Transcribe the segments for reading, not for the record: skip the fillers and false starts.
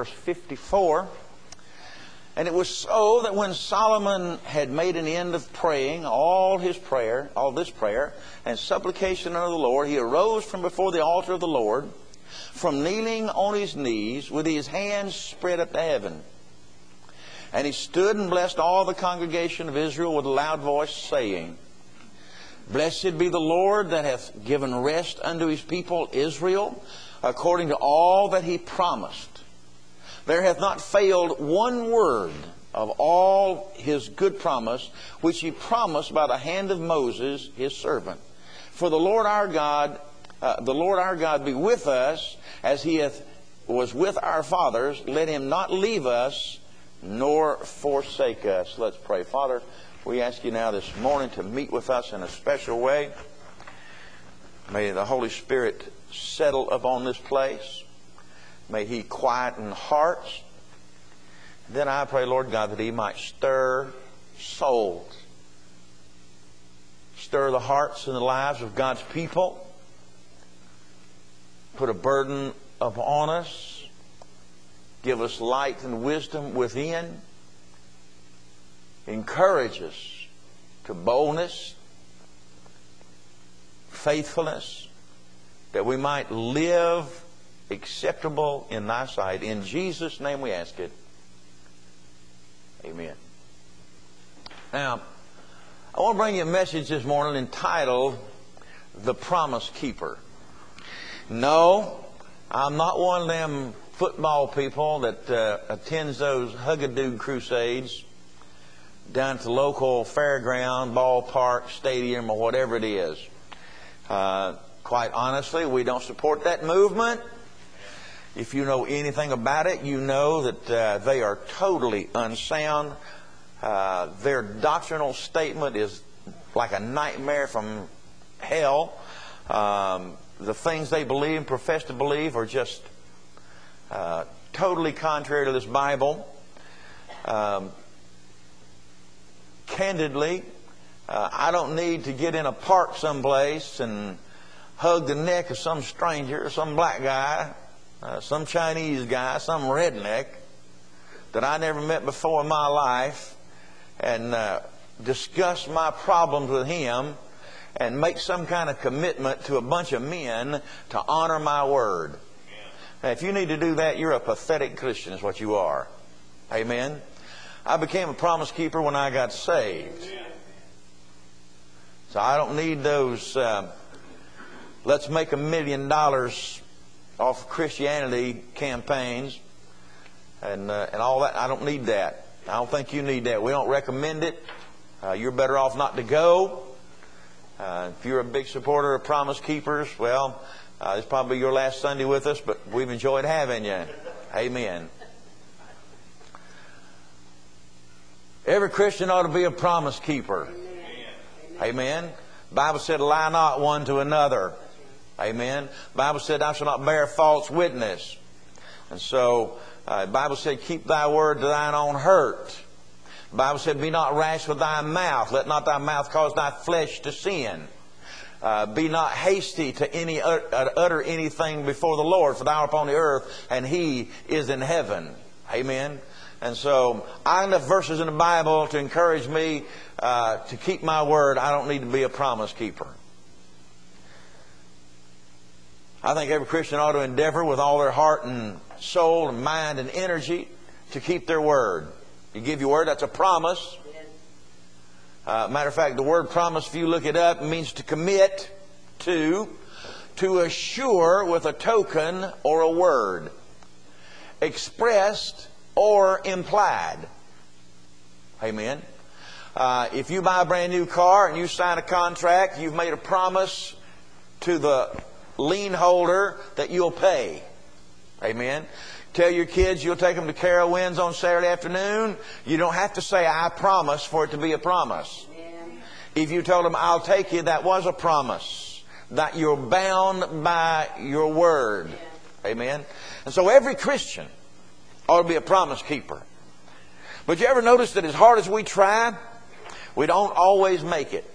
verse 54. And it was so that when Solomon had made an end of praying all this prayer and supplication unto the Lord, he arose from before the altar of the Lord, from kneeling on his knees with his hands spread up to heaven. And he stood and blessed all the congregation of Israel with a loud voice, saying, Blessed be the Lord that hath given rest unto his people Israel, according to all that he promised. There hath not failed one word of all his good promise, which he promised by the hand of Moses his servant. For the Lord our God be with us, as he was with our fathers. Let him not leave us nor forsake us. Let's pray. Father, we ask you now this morning to meet with us in a special way. May the Holy Spirit settle upon this place. May he quieten hearts. Then I pray, Lord God, that he might stir souls. Stir the hearts and the lives of God's people. Put a burden upon us. Give us light and wisdom within. Encourage us to boldness, faithfulness, that we might live acceptable in thy sight. In Jesus' name we ask it. Amen. Now, I want to bring you a message this morning entitled, The Promise Keeper. No, I'm not one of them football people that attends those Huggadoo crusades down at the local fairground, ballpark, stadium, or whatever it is. Quite honestly, we don't support that movement. If you know anything about it, you know that they are totally unsound. Their doctrinal statement is like a nightmare from hell. The things they believe and profess to believe are just totally contrary to this Bible. Candidly, I don't need to get in a park someplace and hug the neck of some stranger, some black guy, some Chinese guy, some redneck that I never met before in my life, and discuss my problems with him and make some kind of commitment to a bunch of men to honor my word. Now, if you need to do that, you're a pathetic Christian is what you are. Amen. I became a promise keeper when I got saved. So I don't need those let's make $1 million off Christianity campaigns and all that. I don't need that. I don't think you need that. We don't recommend it. You're better off not to go. If you're a big supporter of Promise Keepers, well, it's probably your last Sunday with us, but we've enjoyed having you. Amen. Every Christian ought to be a promise keeper. Amen. The Bible said, lie not one to another. Amen. The Bible said, thou shalt not bear false witness. And so, the Bible said, keep thy word to thine own hurt. The Bible said, be not rash with thy mouth. Let not thy mouth cause thy flesh to sin. Be not hasty to utter anything before the Lord, for thou art upon the earth, and he is in heaven. Amen. And so, I have enough verses in the Bible to encourage me to keep my word. I don't need to be a promise keeper. I think every Christian ought to endeavor with all their heart and soul and mind and energy to keep their word. You give your word, that's a promise. Matter of fact, the word promise, if you look it up, means to commit to assure with a token or a word, expressed or implied. Amen. If you buy a brand new car and you sign a contract, you've made a promise to the lien holder that you'll pay. Amen. Tell your kids you'll take them to Carowinds on Saturday afternoon. You don't have to say, I promise, for it to be a promise. Amen. If you told them, I'll take you, that was a promise. That you're bound by your word. Amen. And so every Christian ought to be a promise keeper. But you ever notice that as hard as we try, we don't always make it?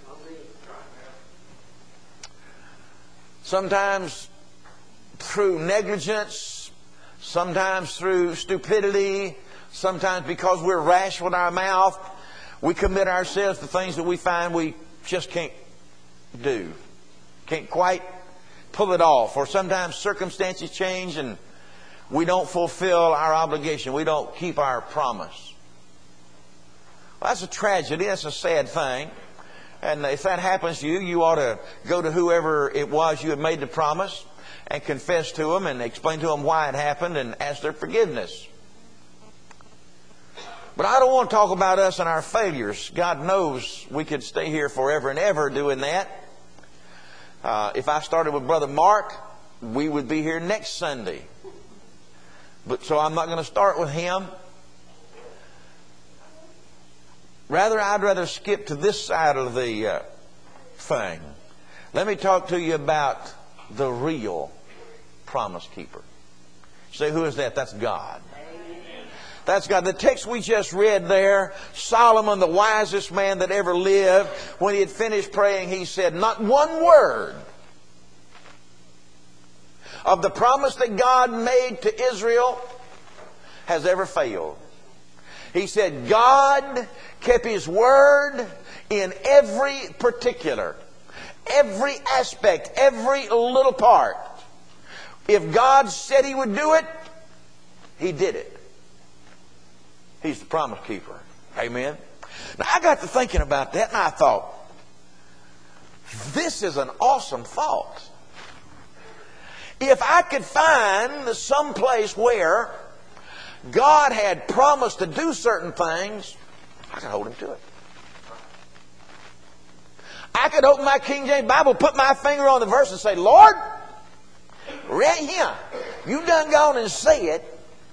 Sometimes through negligence, sometimes through stupidity, sometimes because we're rash with our mouth, we commit ourselves to things that we find we just can't do. Can't quite pull it off. Or sometimes circumstances change and we don't fulfill our obligation. We don't keep our promise. Well, that's a tragedy. That's a sad thing. And if that happens to you, you ought to go to whoever it was you had made the promise and confess to them and explain to them why it happened and ask their forgiveness. But I don't want to talk about us and our failures. God knows we could stay here forever and ever doing that. If I started with Brother Mark, we would be here next Sunday. But so I'm not going to start with him. I'd rather skip to this side of the thing. Let me talk to you about the real promise keeper. Say, who is that? That's God. That's God. The text we just read there, Solomon, the wisest man that ever lived, when he had finished praying, he said, not one word of the promise that God made to Israel has ever failed. He said, God kept His word in every particular, every aspect, every little part. If God said He would do it, He did it. He's the promise keeper. Amen. Now I got to thinking about that and I thought, this is an awesome thought. If I could find some place where God had promised to do certain things, I could hold Him to it. I could open my King James Bible, put my finger on the verse and say, Lord, right here, you done gone and said.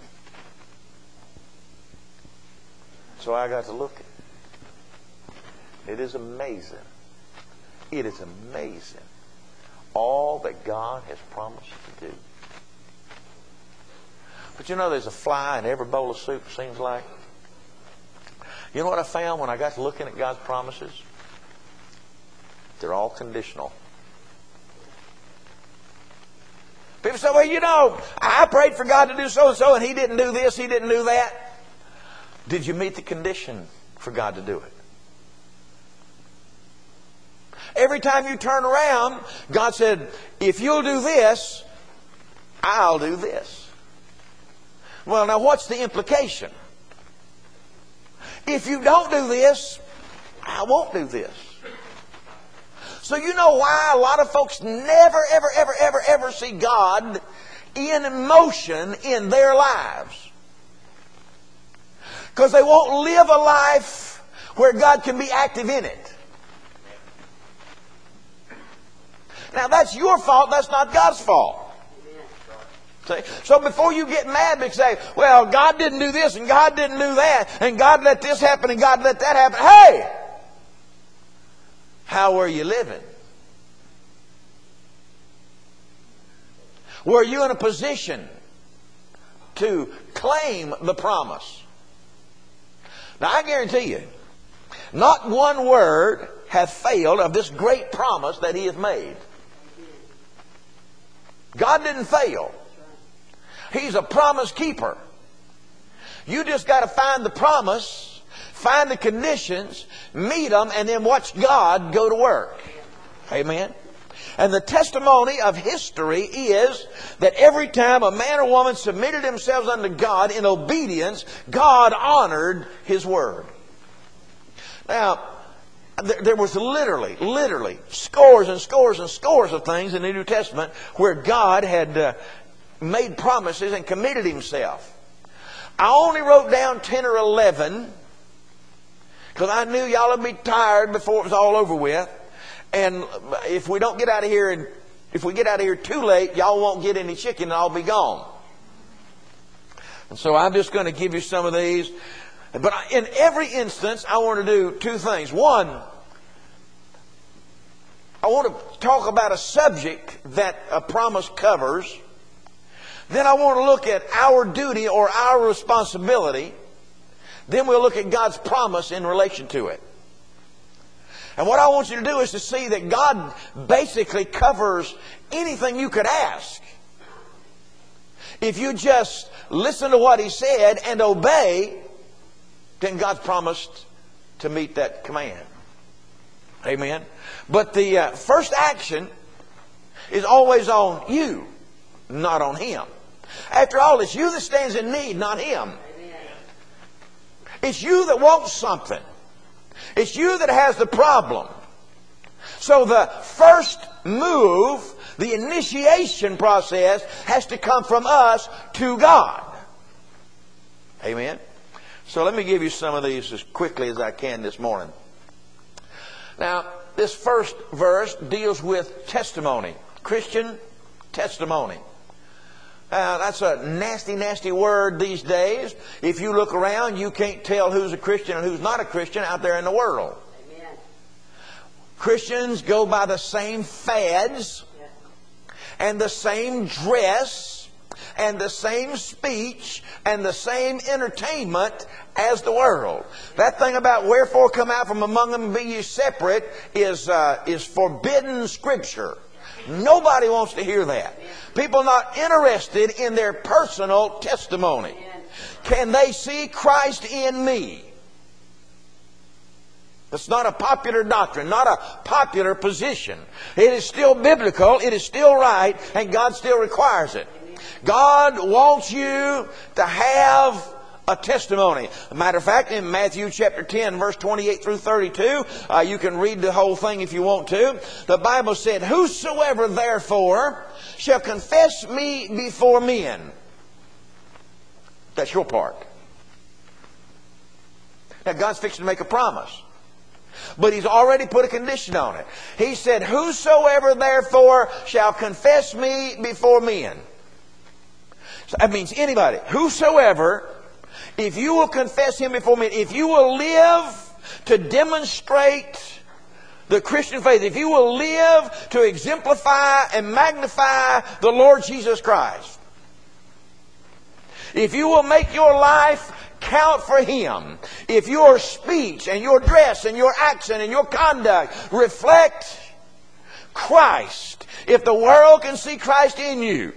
So I got to look at it. It is amazing. It is amazing. All that God has promised to do. But you know, there's a fly in every bowl of soup, it seems like. You know what I found when I got to looking at God's promises? They're all conditional. People say, well, you know, I prayed for God to do so and so, and He didn't do this, He didn't do that. Did you meet the condition for God to do it? Every time you turn around, God said, if you'll do this, I'll do this. Well, now what's the implication? If you don't do this, I won't do this. So you know why a lot of folks never, ever, ever, ever, ever see God in motion in their lives. Because they won't live a life where God can be active in it. Now that's your fault, that's not God's fault. See? So before you get mad and say, well, God didn't do this and God didn't do that and God let this happen and God let that happen. Hey! How were you living? Were you in a position to claim the promise? Now I guarantee you, not one word hath failed of this great promise that He hath made. God didn't fail. He's a promise keeper. You just got to find the promise, find the conditions, meet them, and then watch God go to work. Amen. And the testimony of history is that every time a man or woman submitted themselves unto God in obedience, God honored His word. Now, there was literally scores and scores and scores of things in the New Testament where God had made promises and committed Himself. I only wrote down 10 or 11 because I knew y'all would be tired before it was all over with. And if we don't get out of here, and if we get out of here too late, y'all won't get any chicken and I'll be gone. And so I'm just going to give you some of these. But in every instance, I want to do two things. One, I want to talk about a subject that a promise covers. Then I want to look at our duty or our responsibility. Then we'll look at God's promise in relation to it. And what I want you to do is to see that God basically covers anything you could ask. If you just listen to what He said and obey, then God's promised to meet that command. Amen. But the first action is always on you, not on Him. After all, it's you that stands in need, not Him. It's you that wants something. It's you that has the problem. So the first move, the initiation process, has to come from us to God. Amen. So let me give you some of these as quickly as I can this morning. Now, this first verse deals with testimony. Christian testimony. That's a nasty, nasty word these days. If you look around, you can't tell who's a Christian and who's not a Christian out there in the world. Amen. Christians go by the same fads and the same dress and the same speech and the same entertainment as the world. That thing about wherefore come out from among them and be ye separate is forbidden Scripture. Nobody wants to hear that. People not interested in their personal testimony. Can they see Christ in me? It's not a popular doctrine, not a popular position. It is still biblical, it is still right, and God still requires it. God wants you to have a testimony. As a matter of fact, in Matthew chapter 10, verse 28 through 32, you can read the whole thing if you want to. The Bible said, whosoever therefore shall confess me before men. That's your part. Now God's fixing to make a promise. But He's already put a condition on it. He said, whosoever therefore shall confess me before men. So that means anybody. Whosoever, if you will confess Him before men, if you will live to demonstrate the Christian faith, if you will live to exemplify and magnify the Lord Jesus Christ, if you will make your life count for Him, if your speech and your dress and your accent and your conduct reflect Christ, if the world can see Christ in you,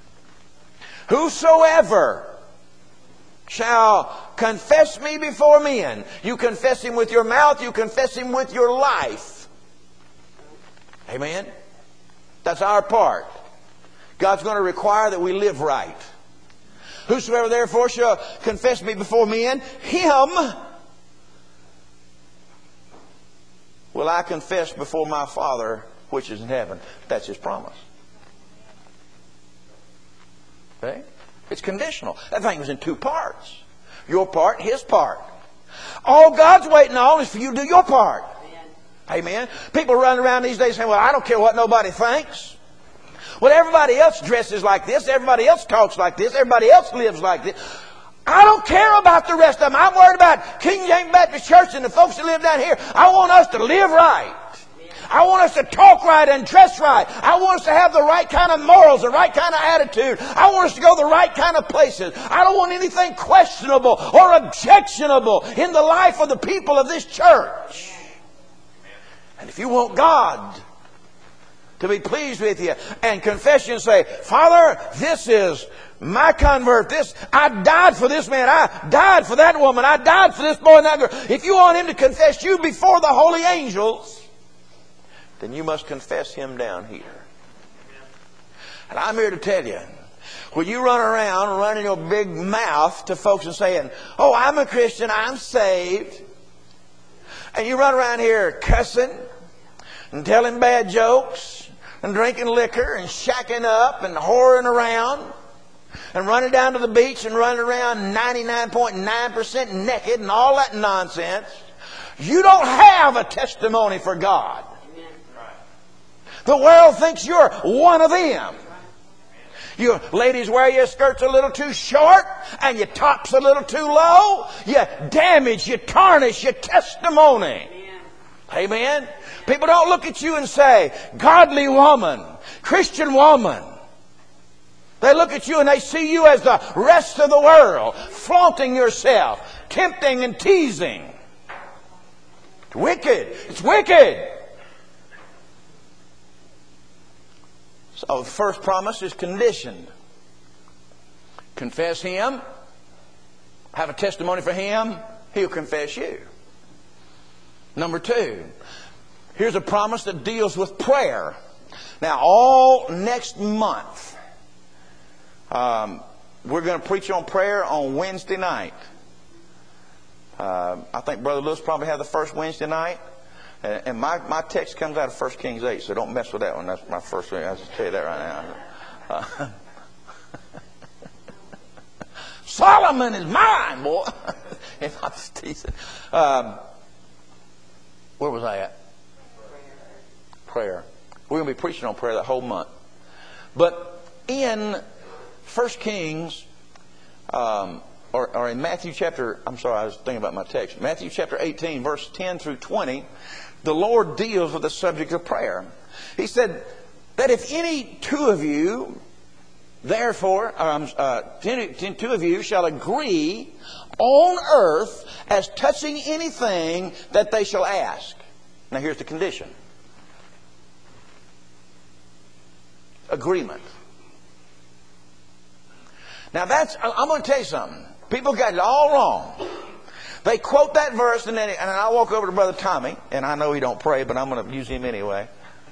whosoever shall confess me before men. You confess Him with your mouth, you confess Him with your life. Amen? That's our part. God's going to require that we live right. Whosoever therefore shall confess me before men, him will I confess before my Father which is in heaven. That's His promise. Okay? It's conditional. That thing was in two parts. Your part, His part. All God's waiting on is for you to do your part. Amen. People run around these days saying, well, I don't care what nobody thinks. Well, everybody else dresses like this. Everybody else talks like this. Everybody else lives like this. I don't care about the rest of them. I'm worried about King James Baptist Church and the folks that live down here. I want us to live right. I want us to talk right and dress right. I want us to have the right kind of morals, the right kind of attitude. I want us to go the right kind of places. I don't want anything questionable or objectionable in the life of the people of this church. And if you want God to be pleased with you and confess you and say, Father, this is my convert. I died for this man. I died for that woman. I died for this boy and that girl. If you want Him to confess you before the holy angels, then you must confess Him down here. And I'm here to tell you, when you run around running your big mouth to folks and saying, oh, I'm a Christian, I'm saved, and you run around here cussing and telling bad jokes and drinking liquor and shacking up and whoring around and running down to the beach and running around 99.9% naked and all that nonsense, you don't have a testimony for God. The world thinks you're one of them. You ladies wear your skirts a little too short and your tops a little too low. You damage, you tarnish your testimony. Amen. People don't look at you and say, godly woman, Christian woman. They look at you and they see you as the rest of the world, flaunting yourself, tempting and teasing. It's wicked. It's wicked. So the first promise is conditioned. Confess Him. Have a testimony for Him. He'll confess you. Number 2. Here's a promise that deals with prayer. Now, all next month, we're going to preach on prayer on Wednesday night. I think Brother Lewis probably had the first Wednesday night. And my text comes out of 1 Kings 8, so don't mess with that one. That's my first thing. I'll just tell you that right now. Solomon is mine, boy. If I was teasing. Where was I at? Prayer. We're going to be preaching on prayer that whole month. But in 1 Kings, or in Matthew chapter, I'm sorry, I was thinking about my text. Matthew chapter 18, verse 10 through 20, the Lord deals with the subject of prayer. He said that if any two of you, therefore, two of you shall agree on earth as touching anything that they shall ask. Now here's the condition. Agreement. Now I'm going to tell you something. People got it all wrong. They quote that verse and I walk over to Brother Tommy, and I know he don't pray, but I'm going to use him anyway.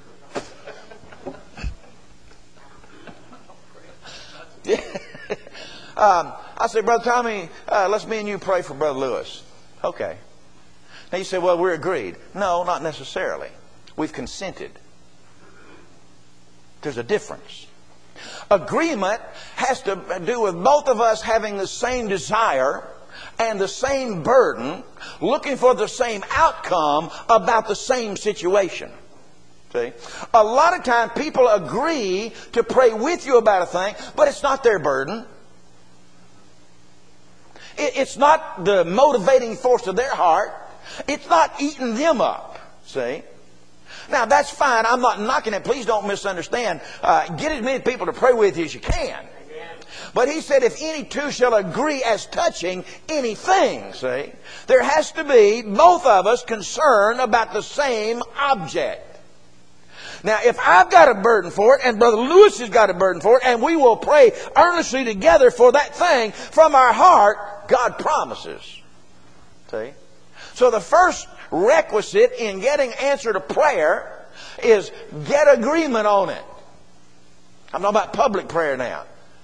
I say, Brother Tommy, let's me and you pray for Brother Lewis. Okay. Now you say, well, we're agreed. No, not necessarily. We've consented. There's a difference. Agreement has to do with both of us having the same desire and the same burden, looking for the same outcome about the same situation. See? A lot of times people agree to pray with you about a thing, but it's not their burden. It's not the motivating force of their heart. It's not eating them up. See? Now, that's fine. I'm not knocking it. Please don't misunderstand. Get as many people to pray with you as you can. But he said, if any two shall agree as touching anything, see, there has to be both of us concerned about the same object. Now, if I've got a burden for it, and Brother Lewis has got a burden for it, and we will pray earnestly together for that thing from our heart, God promises. See? So the first requisite in getting answer to prayer is get agreement on it. I'm talking about public prayer now.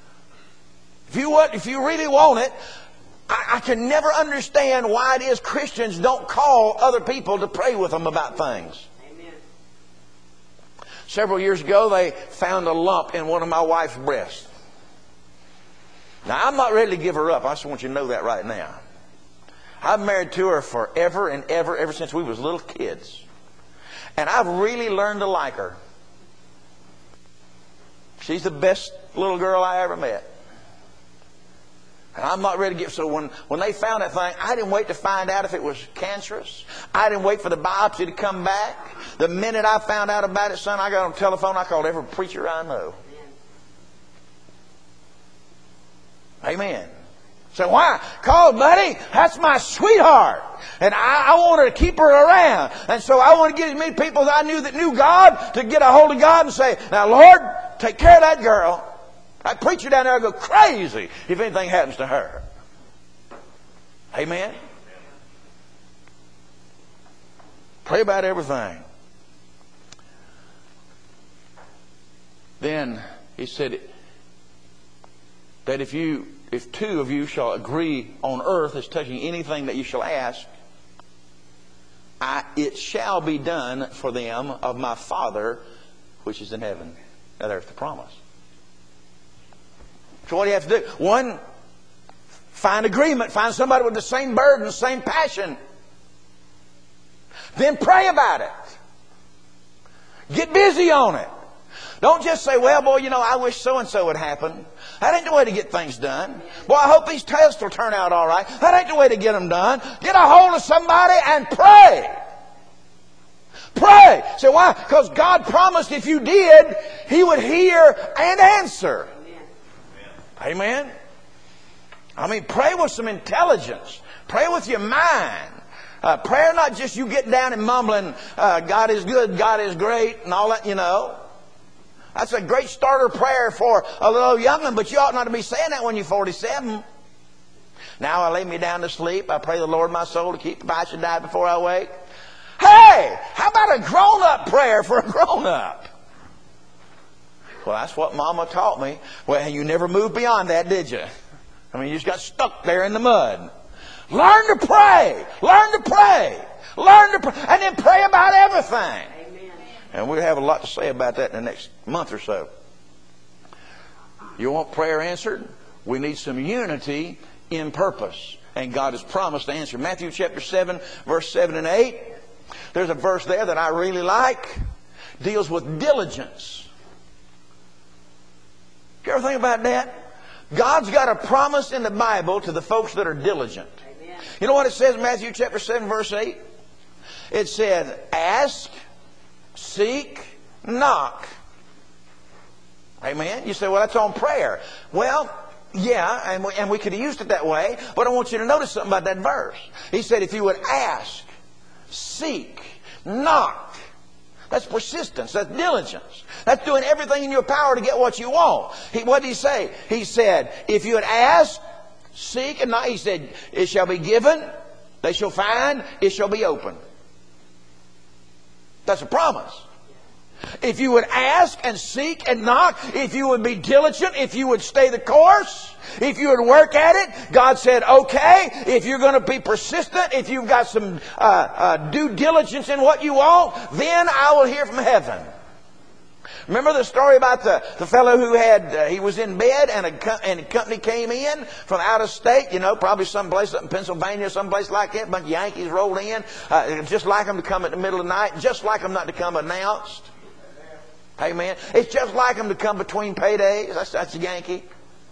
If you really want it, I can never understand why it is Christians don't call other people to pray with them about things. Amen. Several years ago, they found a lump in one of my wife's breasts. Now, I'm not ready to give her up. I just want you to know that right now. I've married to her forever and ever since we was little kids. And I've really learned to like her. She's the best little girl I ever met. And I'm not ready to give. So when they found that thing, I didn't wait to find out if it was cancerous. I didn't wait for the biopsy to come back. The minute I found out about it, son, I got on the telephone. I called every preacher I know. Amen. So why? Call, buddy. That's my sweetheart. And I wanted to keep her around. And so I want to get as many people that I knew that knew God to get a hold of God and say, now, Lord, take care of that girl. That preacher down there will go crazy if anything happens to her. Amen? Pray about everything. Then he said that if two of you shall agree on earth as touching anything that you shall ask, it shall be done for them of my Father which is in heaven. Now there's the promise. So what do you have to do? One, find agreement. Find somebody with the same burden, the same passion. Then pray about it. Get busy on it. Don't just say, well, boy, I wish so-and-so would happen. That ain't the way to get things done. Boy, I hope these tests will turn out all right. That ain't the way to get them done. Get a hold of somebody and pray. Pray. Say, why? Because God promised if you did, He would hear and answer. Amen? I mean, pray with some intelligence. Pray with your mind. Prayer not just you getting down and mumbling, God is good, God is great, and all that, That's a great starter prayer for a little young'un, but you ought not to be saying that when you're 47. Now I lay me down to sleep. I pray the Lord my soul to keep if I should die before I wake. Hey, how about a grown-up prayer for a grown-up? Well, that's what Mama taught me. Well, you never moved beyond that, did you? I mean, you just got stuck there in the mud. Learn to pray. Learn to pray. Learn to pray. And then pray about everything. Amen. And we'll have a lot to say about that in the next month or so. You want prayer answered? We need some unity in purpose. And God has promised to answer. Matthew chapter 7, verse 7 and 8. There's a verse there that I really like. Deals with diligence. You ever think about that? God's got a promise in the Bible to the folks that are diligent. Amen. You know what it says in Matthew chapter 7, verse 8? It said, ask, seek, knock. Amen? You say, well, that's on prayer. Well, yeah, and we could have used it that way, but I want you to notice something about that verse. He said, if you would ask, seek, knock. That's persistence. That's diligence. That's doing everything in your power to get what you want. What did he say? He said, if you would ask, seek, and knock. He said, it shall be given, they shall find, it shall be open. That's a promise. If you would ask and seek and knock, if you would be diligent, if you would stay the course, if you would work at it, God said, okay, if you're going to be persistent, if you've got some due diligence in what you want, then I will hear from heaven. Remember the story about the fellow who he was in bed and a company came in from out of state, probably someplace up in Pennsylvania, someplace like that. A bunch of Yankees rolled in, just like them to come at the middle of the night, just like them not to come announced. Amen. It's just like them to come between paydays. That's a Yankee.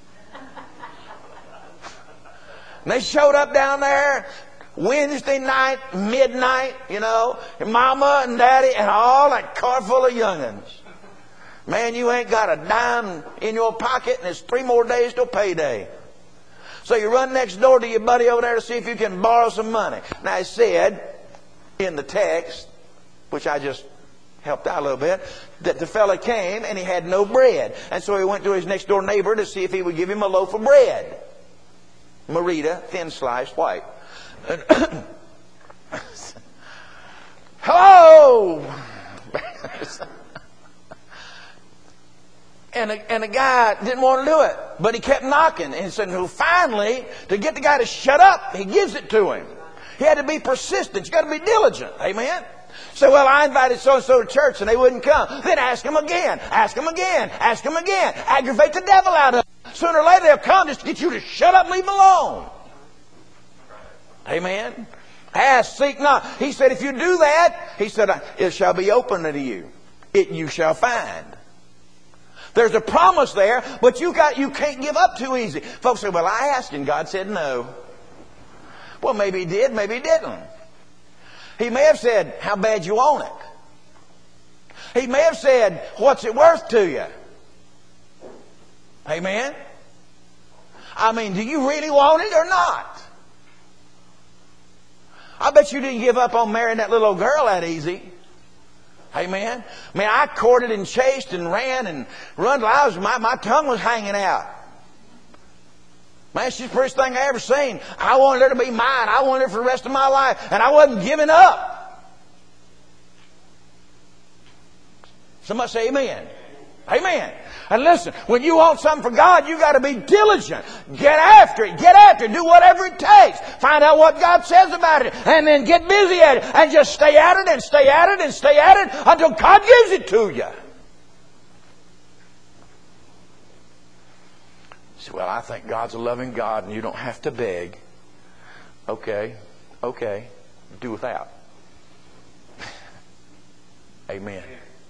And they showed up down there Wednesday night, midnight, Mama and Daddy and all that car full of young'uns. Man, you ain't got a dime in your pocket and it's 3 more days till payday. So you run next door to your buddy over there to see if you can borrow some money. Now it said in the text, which I just helped out a little bit, that the fella came and he had no bread. And so he went to his next door neighbor to see if he would give him a loaf of bread. Marita, thin sliced, white. Hello! And the guy didn't want to do it. But he kept knocking. And so finally, to get the guy to shut up, he gives it to him. He had to be persistent. You got to be diligent. Amen? So, well, I invited so-and-so to church and they wouldn't come. Then ask them again. Ask them again. Ask them again. Aggravate the devil out of them. Sooner or later they'll come just to get you to shut up and leave them alone. Amen? Ask, seek, knock. He said, if you do that, he said, it shall be open unto you. It you shall find. There's a promise there, but you can't give up too easy. Folks say, well, I asked and God said no. Well, maybe he did, maybe he didn't. He may have said, how bad you want it. He may have said, what's it worth to you? Amen? I mean, do you really want it or not? I bet you didn't give up on marrying that little old girl that easy. Amen? I mean, I courted and chased and ran and run till my tongue was hanging out. Man, she's the prettiest thing I ever seen. I wanted her to be mine. I wanted her for the rest of my life. And I wasn't giving up. Somebody say amen. Amen. And listen, when you want something for God, you got to be diligent. Get after it. Get after it. Do whatever it takes. Find out what God says about it. And then get busy at it. And just stay at it and stay at it and stay at it until God gives it to you. Say, well, I think God's a loving God and you don't have to beg. Okay. Do without. Amen.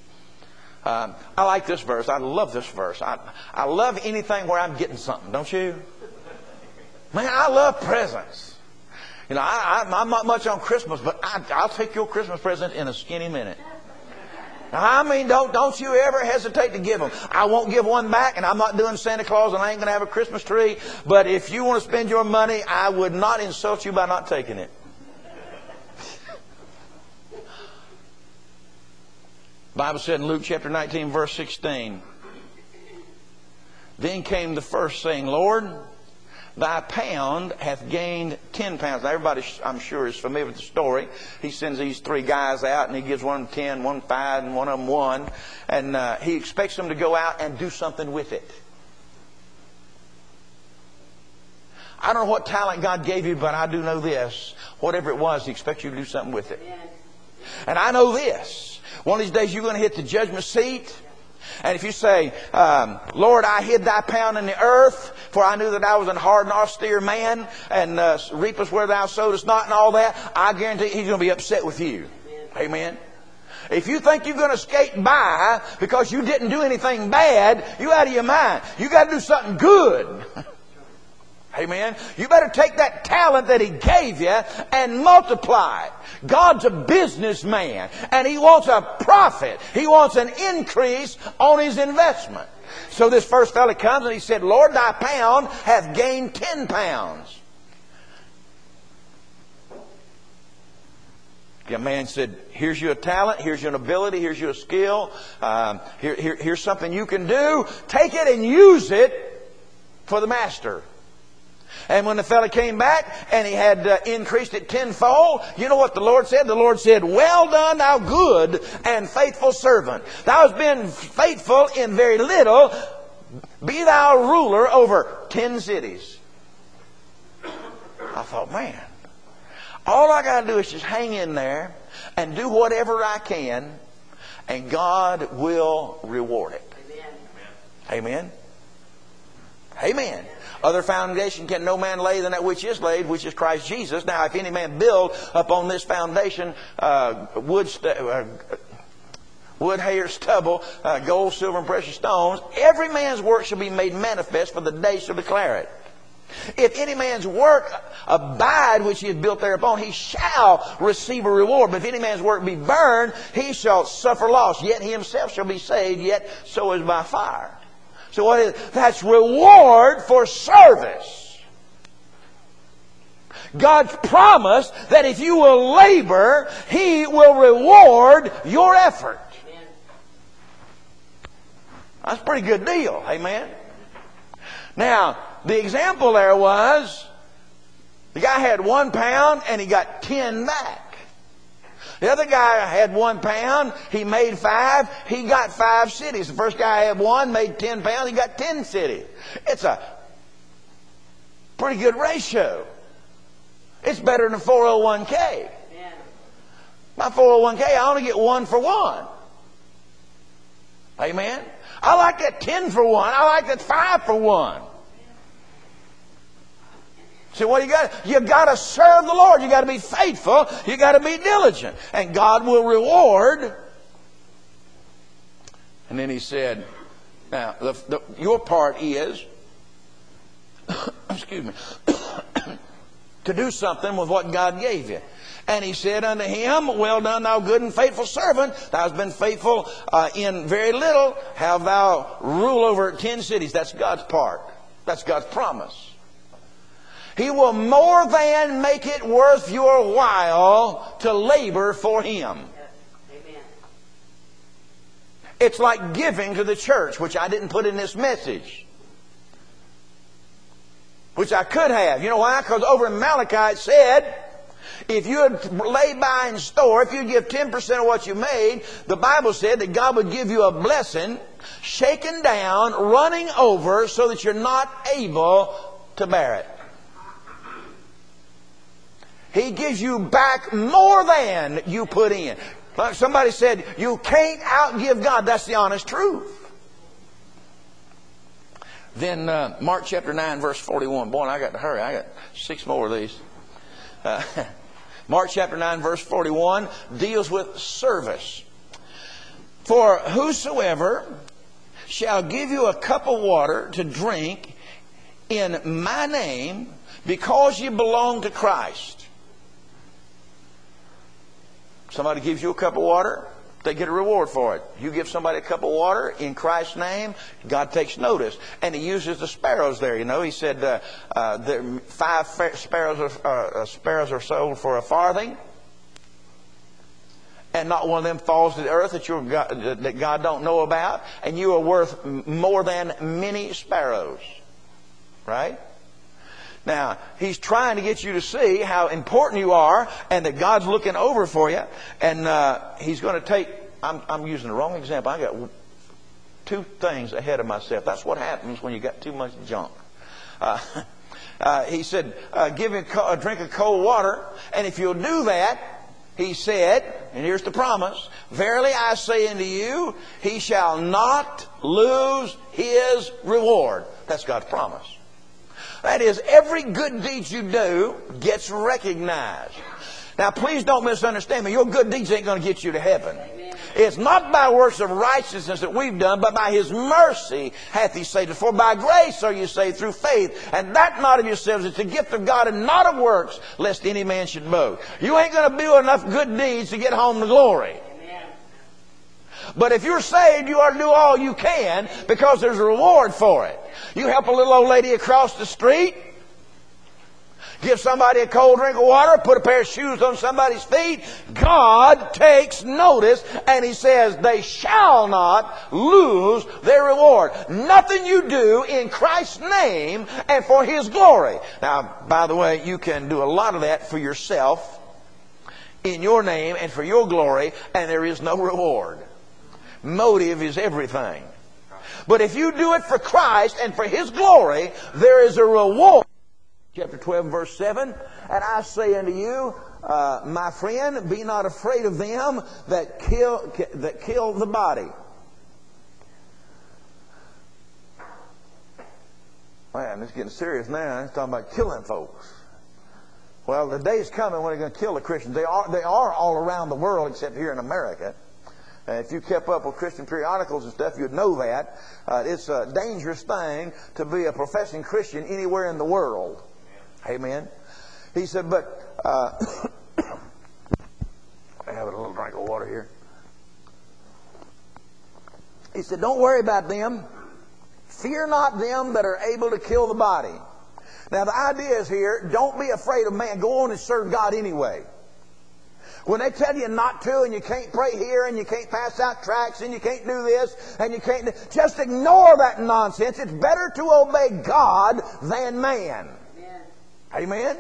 I like this verse. I love this verse. I love anything where I'm getting something, don't you? Man, I love presents. I'm not much on Christmas, but I'll take your Christmas present in a skinny minute. I mean, don't you ever hesitate to give them. I won't give one back, and I'm not doing Santa Claus, and I ain't going to have a Christmas tree. But if you want to spend your money, I would not insult you by not taking it. Bible said in Luke chapter 19, verse 16, then came the first, saying, Lord, thy pound hath gained 10 pounds. Now everybody, I'm sure, is familiar with the story. He sends these 3 guys out, and he gives one of them 10, one 5, and one of them 1. And he expects them to go out and do something with it. I don't know what talent God gave you, but I do know this. Whatever it was, He expects you to do something with it. And I know this. One of these days you're going to hit the judgment seat. And if you say, Lord, I hid thy pound in the earth, for I knew that I was an hard and austere man, and reapest where thou sowest not, and all that, I guarantee He's going to be upset with you. Amen. If you think you're going to skate by because you didn't do anything bad, you're out of your mind. You got to do something good. Amen. You better take that talent that He gave you and multiply it. God's a businessman, and He wants a profit. He wants an increase on His investment. So this first fellow comes and he said, Lord, thy pound hath gained 10 pounds. The man said, here's your talent, here's your ability, here's your skill, here's something you can do. Take it and use it for the master. And when the fellow came back and he had increased it tenfold, you know what the Lord said? The Lord said, well done, thou good and faithful servant. Thou hast been faithful in very little. Be thou ruler over 10 cities. I thought, man, all I got to do is just hang in there and do whatever I can, and God will reward it. Amen. Amen. Amen. Other foundation can no man lay than that which is laid, which is Christ Jesus. Now, if any man build upon this foundation wood, hay, or stubble, gold, silver, and precious stones, every man's work shall be made manifest, for the day shall declare it. If any man's work abide which he hath built thereupon, he shall receive a reward. But if any man's work be burned, he shall suffer loss. Yet he himself shall be saved, yet so is by fire. So what is that's reward for service. God's promise that if you will labor, He will reward your effort. That's a pretty good deal. Amen. Now, the example there was the guy had 1 pound and he got 10 back. The other guy had 1 pound, he made 5, he got 5 cities. The first guy had 1, made 10 pounds, he got 10 cities. It's a pretty good ratio. It's better than a 401k. My 401k, I only get 1 for 1. Amen? I like that 10 for 1. I like that 5 for 1. See what you got? You got to serve the Lord. You got to be faithful. You got to be diligent, and God will reward. And then he said, "Now, your part is, excuse me, to do something with what God gave you." And he said unto him, well done, thou good and faithful servant. Thou hast been faithful in very little. Have thou rule over 10 cities. That's God's part. That's God's promise. He will more than make it worth your while to labor for Him. Amen. It's like giving to the church, which I didn't put in this message. Which I could have. You know why? Because over in Malachi it said, if you had laid by in store, if you give 10% of what you made, the Bible said that God would give you a blessing, shaken down, running over, so that you're not able to bear it. He gives you back more than you put in. Like somebody said, you can't outgive God. That's the honest truth. Then Mark chapter 9, verse 41. Boy, I got to hurry. I got 6 more of these. Mark chapter 9, verse 41 deals with service. For whosoever shall give you a cup of water to drink in my name, because you belong to Christ. Somebody gives you a cup of water, they get a reward for it. You give somebody a cup of water in Christ's name, God takes notice. And He uses the sparrows there. You know, He said 5 sparrows are sold for a farthing. and not one of them falls to the earth that God don't know about, and you are worth more than many sparrows. Right? Now, He's trying to get you to see how important you are and that God's looking over for you. And He's going to take... I'm using the wrong example. I got two things ahead of myself. That's what happens when you got too much junk. He said, give him a drink of cold water, and if you'll do that, He said, and here's the promise, verily I say unto you, he shall not lose his reward. That's God's promise. That is, every good deed you do gets recognized. Now, please don't misunderstand me. Your good deeds ain't going to get you to heaven. Amen. It's not by works of righteousness that we've done, but by His mercy hath He saved us. For by grace are you saved through faith, and that not of yourselves. It's a gift of God, and not of works, lest any man should boast. You ain't going to do enough good deeds to get home to glory. Amen. But if you're saved, you ought to do all you can, because there's a reward for it. You help a little old lady across the street, give somebody a cold drink of water, put a pair of shoes on somebody's feet. God takes notice, and He says they shall not lose their reward. Nothing you do in Christ's name and for His glory. Now, by the way, you can do a lot of that for yourself, in your name and for your glory, and there is no reward. Motive is everything. But if you do it for Christ and for His glory, there is a reward. Chapter 12, verse 7, and I say unto you, my friend, be not afraid of them that kill the body. Man, it's getting serious now. It's talking about killing folks. Well, the day's coming when they're going to kill the Christians. They are all around the world except here in America. If you kept up with Christian periodicals and stuff, you'd know that. It's a dangerous thing to be a professing Christian anywhere in the world. Amen. He said, but I have a little drink of water here. He said, don't worry about them. Fear not them that are able to kill the body. Now the idea is here, don't be afraid of man. Go on and serve God anyway. When they tell you not to, and you can't pray here, and you can't pass out tracts, and you can't do this, and you can't... Just ignore that nonsense. It's better to obey God than man. Amen?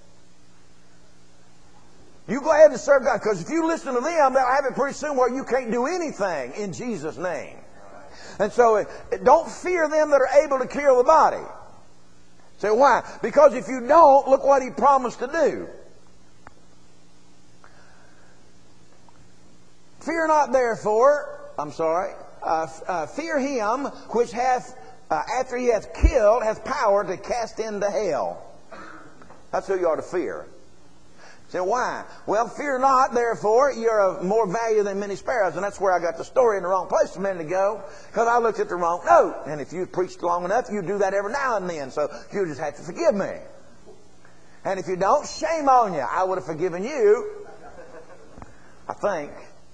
You go ahead and serve God, because if you listen to them, they'll have it pretty soon where you can't do anything in Jesus' name. And so, don't fear them that are able to kill the body. Say, why? Because if you don't, look what He promised to do. Fear not therefore, fear Him which hath, after He hath killed, hath power to cast into hell. That's who you ought to fear. Say, why? Well, fear not, therefore, you're of more value than many sparrows. And that's where I got the story in the wrong place a minute ago, because I looked at the wrong note. And if you preached long enough, you do that every now and then. So you just have to forgive me. And if you don't, shame on you. I would have forgiven you, I think.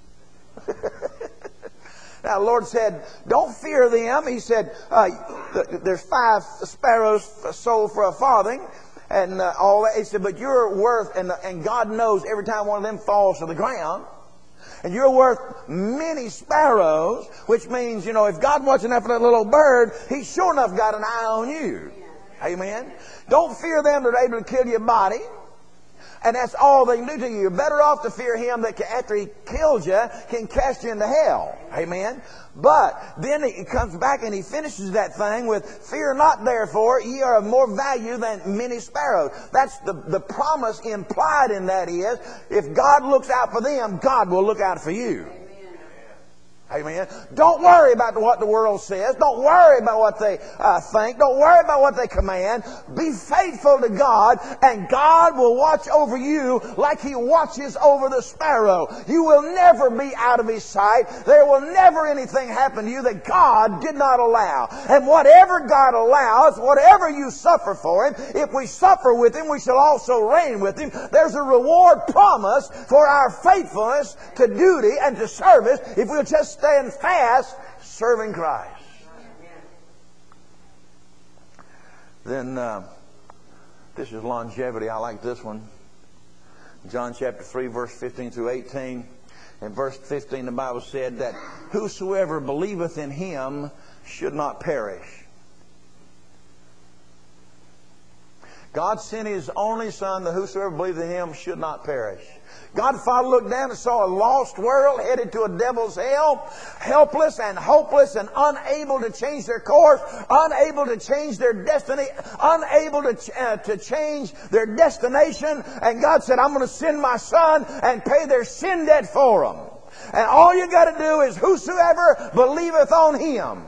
Now the Lord said, don't fear them. He said, there's 5 sparrows sold for a farthing, and all that. He said, but you're worth, and God knows every time one of them falls to the ground, and you're worth many sparrows, which means, if God watching out for that little bird, He's sure enough got an eye on you. Amen. Don't fear them that are able to kill your body. And that's all they can do to you. You're better off to fear Him that after He kills you, can cast you into hell. Amen? But then He comes back and He finishes that thing with, fear not therefore, ye are of more value than many sparrows. That's the promise implied in that is, if God looks out for them, God will look out for you. Amen. Don't worry about what the world says. Don't worry about what they think. Don't worry about what they command. Be faithful to God, and God will watch over you like He watches over the sparrow. You will never be out of His sight. There will never anything happen to you that God did not allow. And whatever God allows, whatever you suffer for Him, if we suffer with Him, we shall also reign with Him. There's a reward promised for our faithfulness to duty and to service if we'll just stand fast serving Christ. Then this is longevity. I like this one. John chapter 3 verse 15 through 18. In verse 15, the Bible said that whosoever believeth in Him should not perish. God sent His only Son, that whosoever believeth in Him should not perish. God the Father looked down and saw a lost world headed to a devil's hell, helpless and hopeless and unable to change their course, unable to change their destiny, unable to change their destination. And God said, I'm going to send my Son and pay their sin debt for them. And all you got to do is whosoever believeth on Him.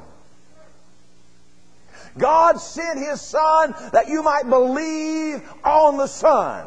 God sent His Son that you might believe on the Son.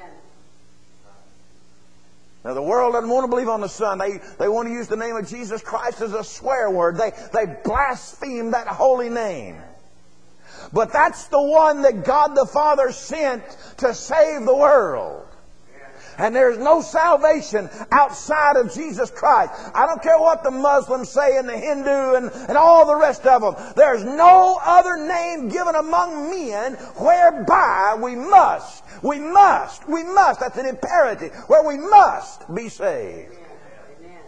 Now, the world doesn't want to believe on the Son. They want to use the name of Jesus Christ as a swear word. They blaspheme that holy name. But that's the one that God the Father sent to save the world. And there's no salvation outside of Jesus Christ. I don't care what the Muslims say and the Hindu and all the rest of them. There's no other name given among men whereby we must, that's an imperative, where we must be saved. Amen.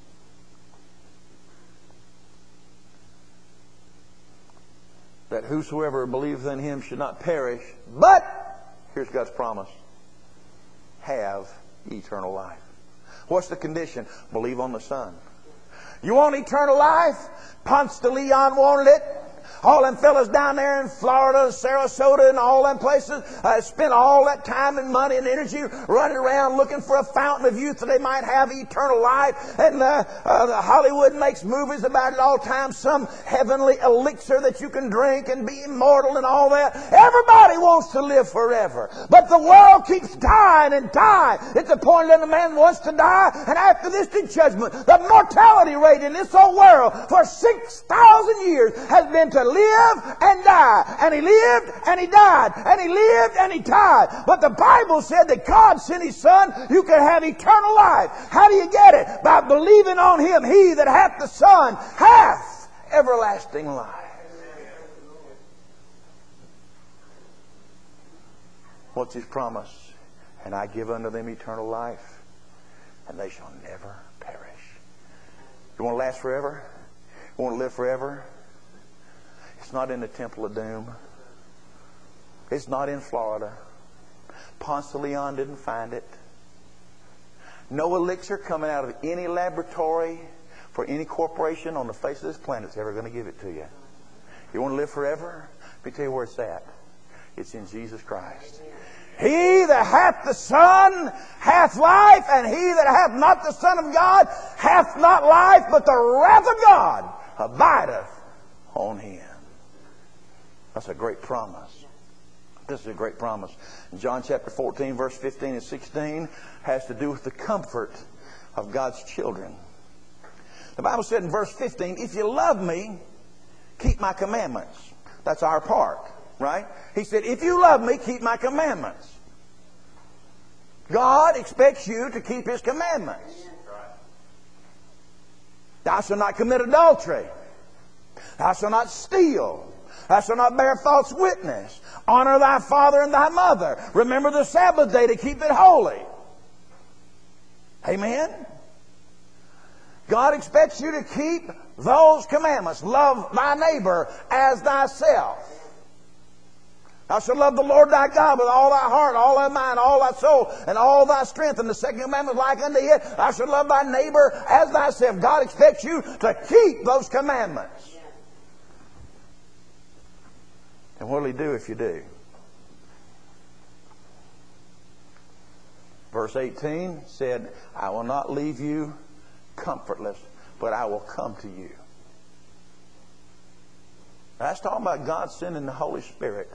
That whosoever believeth in Him should not perish, but, here's God's promise, have eternal life. What's the condition? Believe on the Son. You want eternal life? Ponce de Leon wanted it. All them fellas down there in Florida, Sarasota, and all them places spent all that time and money and energy running around looking for a fountain of youth so they might have eternal life. And Hollywood makes movies about it all the time. Some heavenly elixir that you can drink and be immortal and all that. Everybody wants to live forever. But the world keeps dying and dying. It's the point that a man wants to die, and after this the judgment. The mortality rate in this whole world for 6,000 years has been to live and die. And he lived and he died. And he lived and he died. But the Bible said that God sent His Son. You can have eternal life. How do you get it? By believing on Him. He that hath the Son hath everlasting life. What's His promise? And I give unto them eternal life, and they shall never perish. You want to last forever? You want to live forever? It's not in the Temple of Doom. It's not in Florida. Ponce de Leon didn't find it. No elixir coming out of any laboratory for any corporation on the face of this planet is ever going to give it to you. You want to live forever? Let me tell you where it's at. It's in Jesus Christ. He that hath the Son hath life, and he that hath not the Son of God hath not life, but the wrath of God abideth on him. That's a great promise. This is a great promise. In John chapter 14, verse 15 and 16 has to do with the comfort of God's children. The Bible said in verse 15, if you love me, keep my commandments. That's our part, right? He said, if you love me, keep my commandments. God expects you to keep His commandments. Thou shalt not commit adultery. Thou shalt not steal. Thou shalt not bear false witness. Honor thy father and thy mother. Remember the Sabbath day to keep it holy. Amen? God expects you to keep those commandments. Love thy neighbor as thyself. Thou shalt love the Lord thy God with all thy heart, all thy mind, all thy soul, and all thy strength. And the second commandment is like unto it. Thou shalt love thy neighbor as thyself. God expects you to keep those commandments. And what will He do if you do? Verse 18 said, I will not leave you comfortless, but I will come to you. That's talking about God sending the Holy Spirit.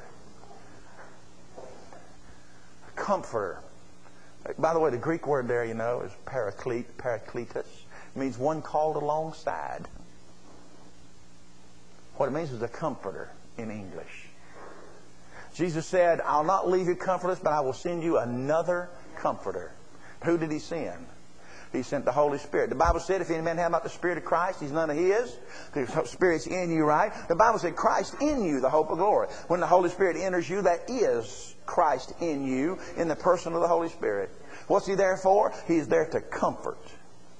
A comforter. By the way, the Greek word there, you know, is parakletos. It means one called alongside. What it means is a comforter in English. Jesus said, I'll not leave you comfortless, but I will send you another comforter. Who did He send? He sent the Holy Spirit. The Bible said, if any man have not the Spirit of Christ, he's none of His. The Spirit's in you, right? The Bible said, Christ in you, the hope of glory. When the Holy Spirit enters you, that is Christ in you, in the person of the Holy Spirit. What's He there for? He's there to comfort.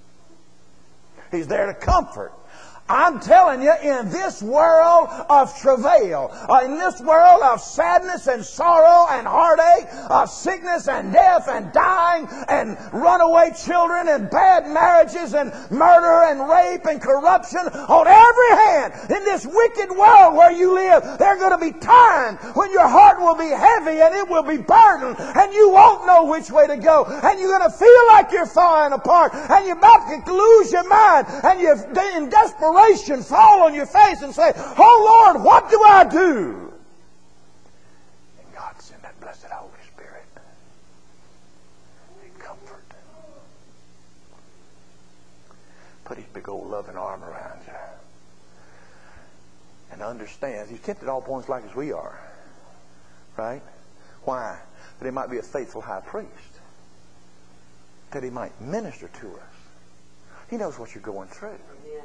He's there to comfort. I'm telling you, in this world of travail, in this world of sadness and sorrow and heartache, of sickness and death and dying and runaway children and bad marriages and murder and rape and corruption, on every hand, in this wicked world where you live, there are going to be times when your heart will be heavy and it will be burdened and you won't know which way to go, and you're going to feel like you're falling apart and you're about to lose your mind, and you're in desperation fall on your face and say, "Oh Lord, what do I do?" And God send that blessed Holy Spirit and comfort. Put His big old loving arm around you and understand He's tempted all points like as we are. Right? Why? That He might be a faithful high priest. That He might minister to us. He knows what you're going through.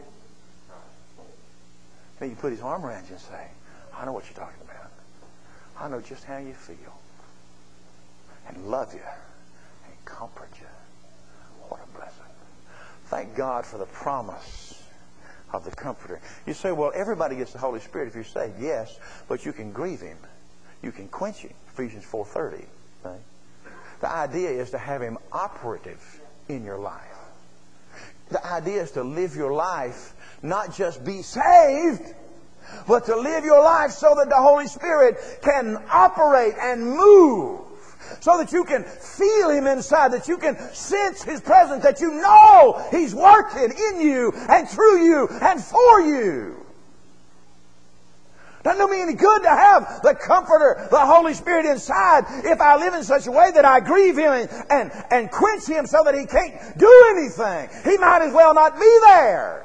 And He can put His arm around you and say, "I know what you're talking about. I know just how you feel." And love you and comfort you. What a blessing. Thank God for the promise of the Comforter. You say, "Well, everybody gets the Holy Spirit if you're saved." Yes, but you can grieve Him. You can quench Him. Ephesians 4:30. Right? The idea is to have Him operative in your life. The idea is to live your life, not just be saved, but to live your life so that the Holy Spirit can operate and move, so that you can feel Him inside, that you can sense His presence, that you know He's working in you and through you and for you. Doesn't do me any good to have the Comforter, the Holy Spirit inside, if I live in such a way that I grieve Him and quench Him so that He can't do anything. He might as well not be there.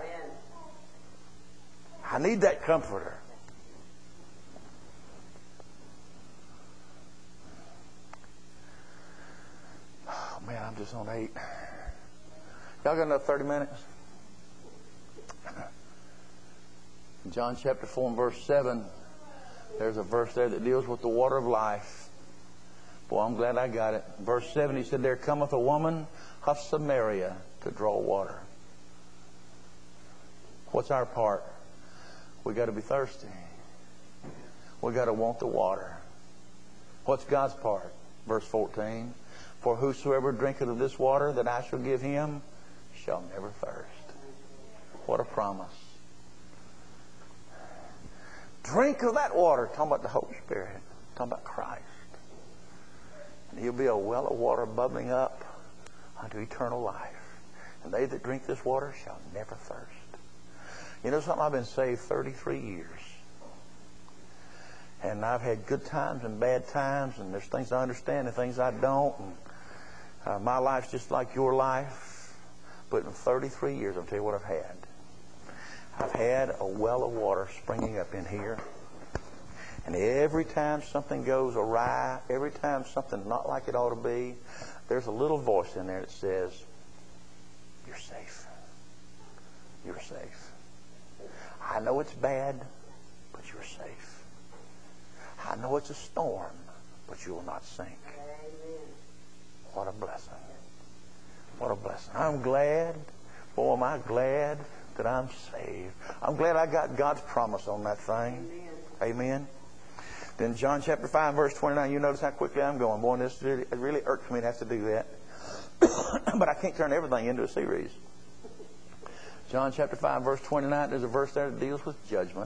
I need that Comforter. Oh man, I'm just on 8. Y'all got another 30 minutes? In John chapter 4 and verse 7, there's a verse there that deals with the water of life. Boy, I'm glad I got it. Verse 7, He said, "There cometh a woman of Samaria to draw water." What's our part? We got to be thirsty. We got to want the water. What's God's part? Verse 14, "For whosoever drinketh of this water that I shall give him shall never thirst." What a promise. Drink of that water. Talking about the Holy Spirit. Talking about Christ. And He'll be a well of water bubbling up unto eternal life. And they that drink this water shall never thirst. You know something? I've been saved 33 years. And I've had good times and bad times. And there's things I understand and things I don't. And my life's just like your life. But in 33 years, I'll tell you what I've had. I've had a well of water springing up in here. And every time something goes awry, every time something not like it ought to be, there's a little voice in there that says, "You're safe. You're safe. I know it's bad, but you're safe. I know it's a storm, but you will not sink." What a blessing. What a blessing. I'm glad, boy, am I glad that I'm saved. I'm glad I got God's promise on that thing. Amen. Then John chapter 5, verse 29. You notice how quickly I'm going. Boy, this really irks me to have to do that. But I can't turn everything into a series. John chapter 5, verse 29. There's a verse there that deals with judgment.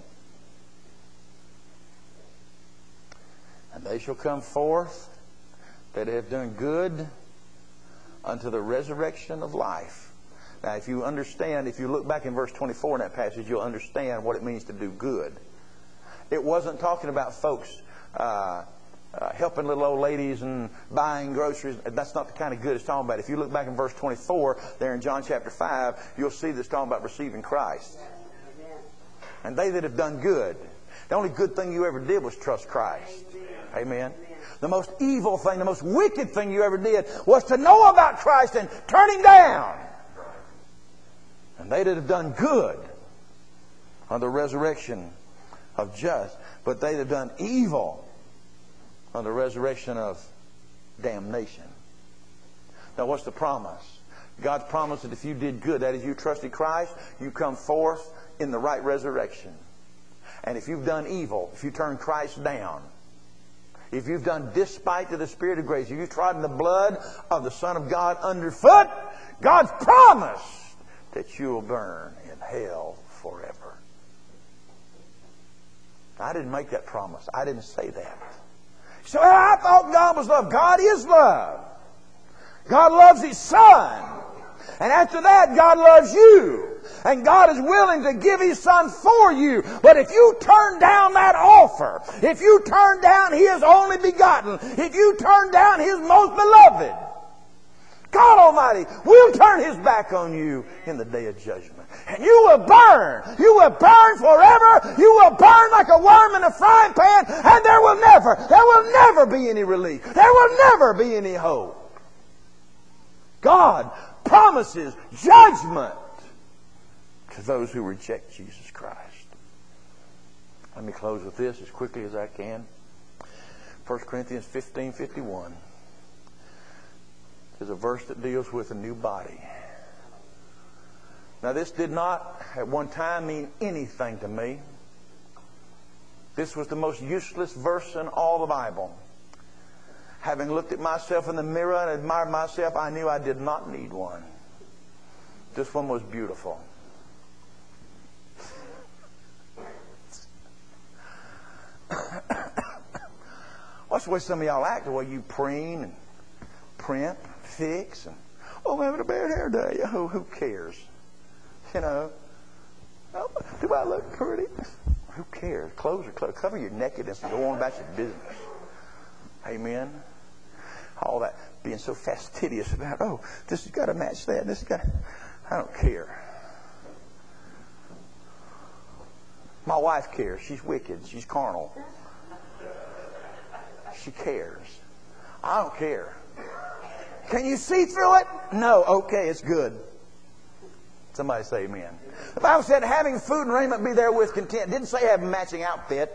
"And they shall come forth that have done good unto the resurrection of life." Now, if you understand, if you look back in verse 24 in that passage, you'll understand what it means to do good. It wasn't talking about folks helping little old ladies and buying groceries. That's not the kind of good it's talking about. If you look back in verse 24 there in John chapter 5, you'll see this talking about receiving Christ. And they that have done good. The only good thing you ever did was trust Christ. Amen. The most evil thing, the most wicked thing you ever did was to know about Christ and turn Him down. And they that have done good on the resurrection of just, but they that have done evil on the resurrection of damnation. Now what's the promise? God's promise that if you did good, that is, you trusted Christ, you come forth in the right resurrection. And if you've done evil, if you turn Christ down, if you've done despite to the Spirit of grace, if you've trodden the blood of the Son of God underfoot, God's promised that you'll burn in hell forever. I didn't make that promise. I didn't say that. So I thought God was love. God is love. God loves His Son. And after that, God loves you. And God is willing to give His Son for you. But if you turn down that offer, if you turn down His only begotten, if you turn down His most beloved, God Almighty will turn His back on you in the day of judgment. And you will burn. You will burn forever. You will burn like a worm in a frying pan. And there will never be any relief. There will never be any hope. God promises judgment to those who reject Jesus Christ. Let me close with this as quickly as I can. 1 Corinthians 15:51. There's a verse that deals with a new body. Now, this did not at one time mean anything to me. This was the most useless verse in all the Bible. Having looked at myself in the mirror and admired myself, I knew I did not need one. This one was beautiful. What's the way some of y'all act? The way you preen and primp, fix, and I'm having a bad hair day. Oh, who cares? You know, oh, do I look pretty? Who cares? Clothes are clothes. Cover your nakedness and go on about your business. Amen. All that being so fastidious about, oh, this has got to match that. This has got to... I don't care. My wife cares. She's wicked. She's carnal. She cares. I don't care. Can you see through it? No. Okay, it's good. Somebody say amen. The Bible said having food and raiment be there with content. It didn't say have a matching outfit.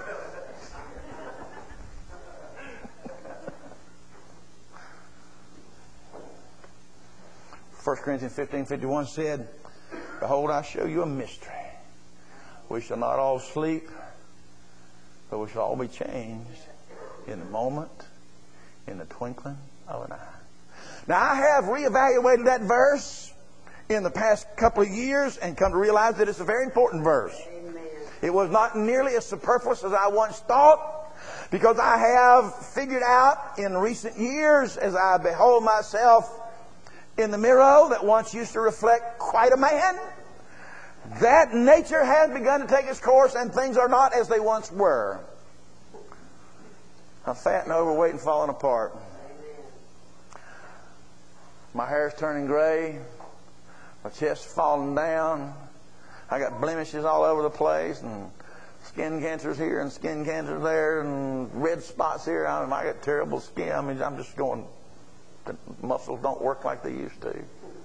First Corinthians 15:51 said, behold, I show you a mystery. We shall not all sleep, but we shall all be changed in a moment, in the twinkling of an eye. Now, I have reevaluated that verse in the past couple of years and come to realize that it's a very important verse. Amen. It was not nearly as superfluous as I once thought, because I have figured out in recent years, as I behold myself in the mirror that once used to reflect quite a man, that nature has begun to take its course and things are not as they once were. I'm fat and overweight and falling apart. My hair's turning gray. My chest's falling down. I got blemishes all over the place, and skin cancers here and skin cancers there, and red spots here. I got terrible skin. I mean, I'm just going, the muscles don't work like they used to.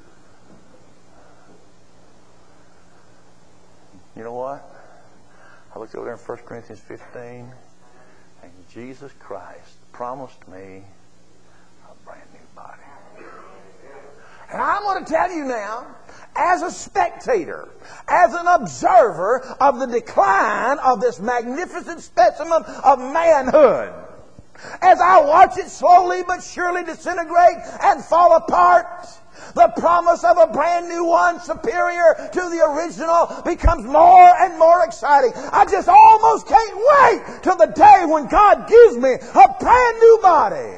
You know what? I looked over there in 1 Corinthians 15, and Jesus Christ promised me a brand new body. And I'm going to tell you now, as a spectator, as an observer of the decline of this magnificent specimen of manhood, as I watch it slowly but surely disintegrate and fall apart, the promise of a brand new one superior to the original becomes more and more exciting. I just almost can't wait till the day when God gives me a brand new body.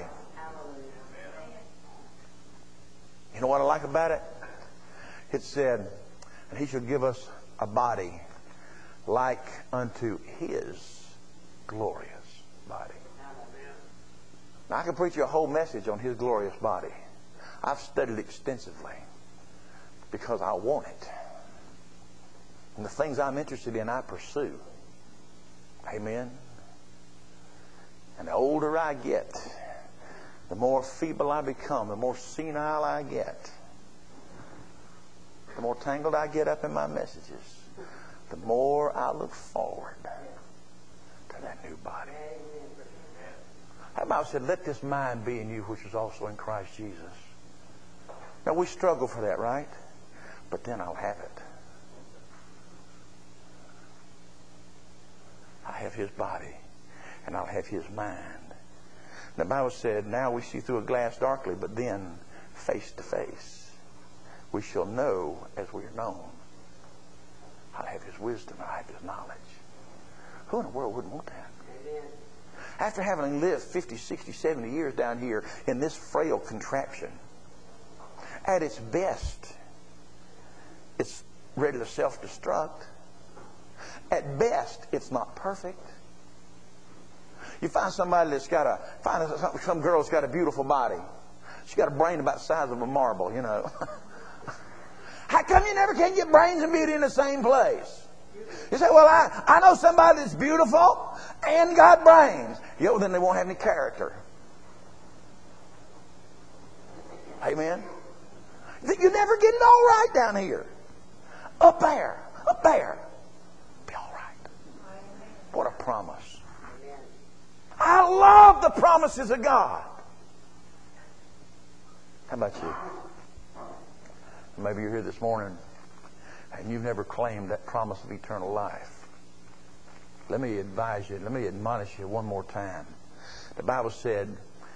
You know what I like about it? It said, and He shall give us a body like unto His glorious body. Now, I can preach you a whole message on His glorious body. I've studied extensively because I want it. And the things I'm interested in, I pursue. Amen. And the older I get, the more feeble I become, the more senile I get, the more tangled I get up in my messages, the more I look forward to that new body. The Bible said, let this mind be in you which is also in Christ Jesus. Now, we struggle for that, right? But then I'll have it. I have His body, and I'll have His mind. The Bible said, now we see through a glass darkly, but then face to face we shall know as we are known. I'll have His wisdom, I'll have His knowledge. Who in the world wouldn't want that? Amen. After having lived 50, 60, 70 years down here in this frail contraption, at its best, it's ready to self-destruct. At best, it's not perfect. You find somebody that's got some girl that's got a beautiful body. She's got a brain about the size of a marble, you know. How come you never can get brains and beauty in the same place? You say, well, I know somebody that's beautiful and got brains. Yeah, well, then they won't have any character. Amen? You're never getting all right down here. Up there. Be all right. What a promise. I love the promises of God. How about you? Maybe you're here this morning and you've never claimed that promise of eternal life. Let me advise you, let me admonish you one more time. The Bible said,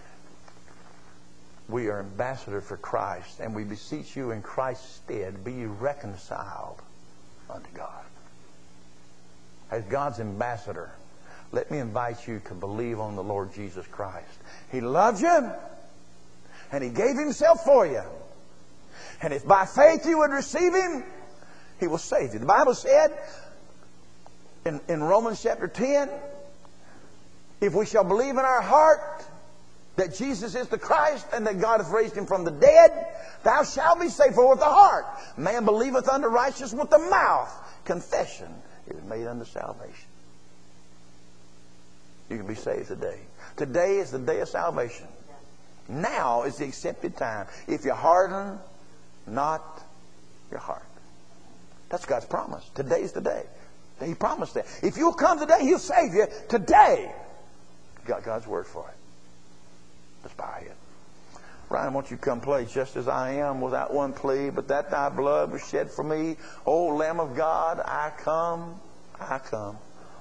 we are ambassadors for Christ, and we beseech you in Christ's stead, be ye reconciled unto God. As God's ambassador, let me invite you to believe on the Lord Jesus Christ. He loves you, and He gave Himself for you. And if by faith you would receive Him, He will save you. The Bible said in Romans chapter 10, if we shall believe in our heart that Jesus is the Christ and that God hath raised Him from the dead, thou shalt be saved. For with the heart man believeth unto righteousness, with the mouth confession is made unto salvation. You can be saved today. Today is the day of salvation. Now is the accepted time. If you harden not your heart. That's God's promise. Today's the day. He promised that. If you'll come today, He'll save you today. You got God's word for it. Let's bow our head. Ryan, won't you come play just as I am without one plea, but that thy blood was shed for me. O Lamb of God, I come, I come.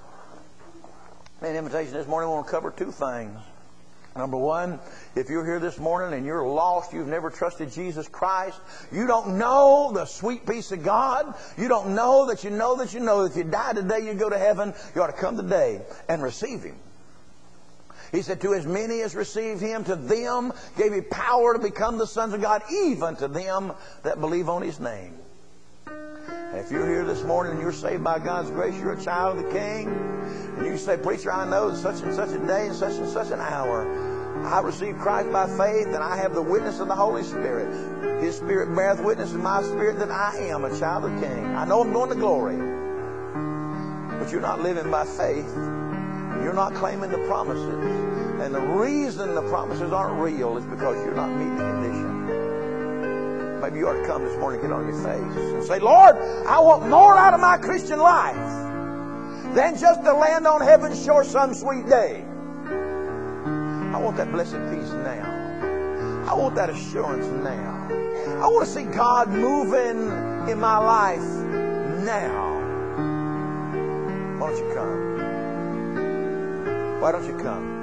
An invitation this morning, I want to cover two things. Number one, if you're here this morning and you're lost, you've never trusted Jesus Christ, you don't know the sweet peace of God, you don't know that you know that you know that if you die today you go to heaven, you ought to come today and receive Him. He said, to as many as received Him, to them gave He power to become the sons of God, even to them that believe on His name. And if you're here this morning and you're saved by God's grace, you're a child of the King, and you say, preacher, I know such and such a day and such an hour, I received Christ by faith, and I have the witness of the Holy Spirit. His Spirit beareth witness in my spirit that I am a child of the King. I know I'm going to glory, but you're not living by faith. You're not claiming the promises. And the reason the promises aren't real is because you're not meeting the condition. Maybe you ought to come this morning and get on your face and say, Lord, I want more out of my Christian life than just to land on heaven's shore some sweet day. I want that blessed peace now. I want that assurance now. I want to see God moving in my life now. Why don't you come? Why don't you come?